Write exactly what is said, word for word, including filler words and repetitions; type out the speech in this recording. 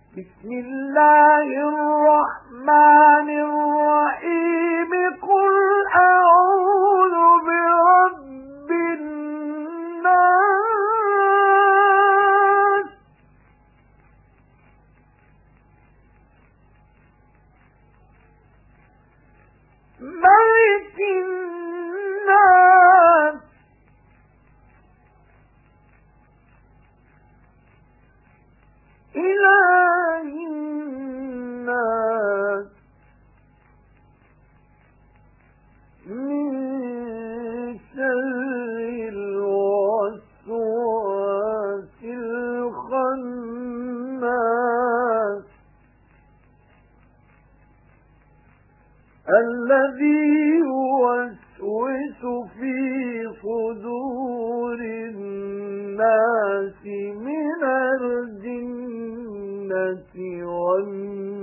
بسم الله الرحمن الرحيم قل أعوذ برب الناس ملك الناس إله الناس من شر الوسواس الخناس الذي يوسوس في صدور الناس من الجنة والناس